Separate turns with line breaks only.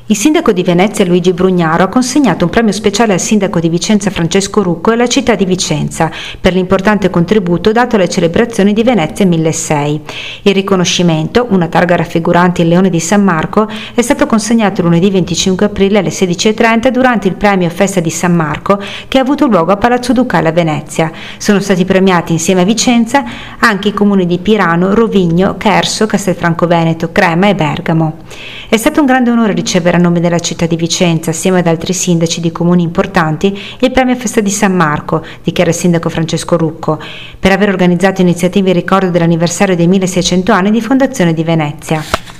Il sindaco di Venezia Luigi Brugnaro ha consegnato un premio speciale al sindaco di Vicenza Francesco Rucco e alla città di Vicenza per l'importante contributo dato alle celebrazioni di Venezia 1600. Il riconoscimento, una targa raffigurante il Leone di San Marco, è stato consegnato lunedì 25 aprile alle 16:30 durante il premio Festa di San Marco che ha avuto luogo a Palazzo Ducale a Venezia. Sono stati premiati insieme a Vicenza anche i comuni di Pirano, Rovigno, Cherso, Castelfranco Veneto, Crema e Bergamo. È stato un grande onore ricevere a nome della città di Vicenza, assieme ad altri sindaci di comuni importanti, il premio Festa di San Marco, dichiara il sindaco Francesco Rucco, per aver organizzato iniziative in ricordo dell'anniversario dei 1600 anni di fondazione di Venezia.